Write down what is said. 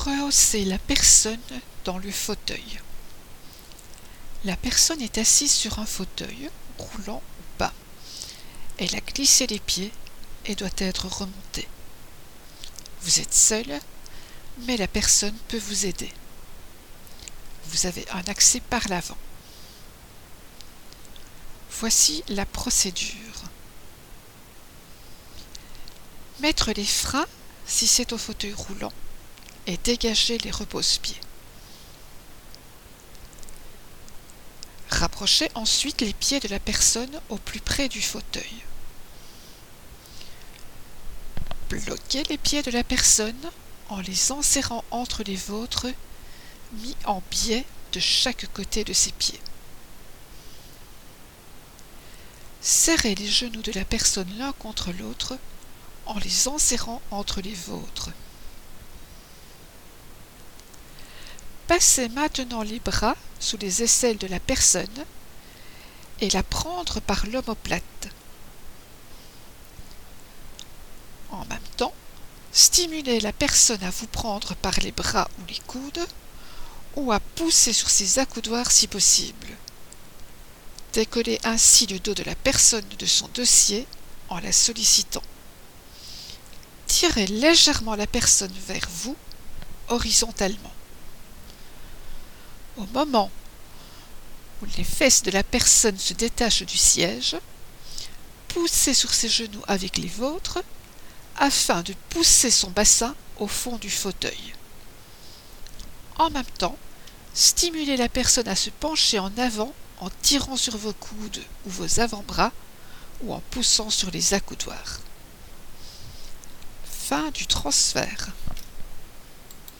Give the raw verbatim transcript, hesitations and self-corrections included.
Rehaussez la personne dans le fauteuil. La personne est assise sur un fauteuil, roulant ou pas. Elle a glissé les pieds et doit être remontée. Vous êtes seul, mais la personne peut vous aider. Vous avez un accès par l'avant. Voici la procédure. Mettre les freins si c'est au fauteuil roulant et dégager les repose-pieds. Rapprochez ensuite les pieds de la personne au plus près du fauteuil. Bloquez les pieds de la personne en les enserrant entre les vôtres, mis en biais de chaque côté de ses pieds. Serrez les genoux de la personne l'un contre l'autre en les enserrant entre les vôtres. Passez maintenant les bras sous les aisselles de la personne et la prendre par l'omoplate. En même temps, stimulez la personne à vous prendre par les bras ou les coudes ou à pousser sur ses accoudoirs si possible. Décollez ainsi le dos de la personne de son dossier en la sollicitant. Tirez légèrement la personne vers vous, horizontalement. Au moment où les fesses de la personne se détachent du siège, poussez sur ses genoux avec les vôtres afin de pousser son bassin au fond du fauteuil. En même temps, stimulez la personne à se pencher en avant en tirant sur vos coudes ou vos avant-bras ou en poussant sur les accoudoirs. Fin du transfert.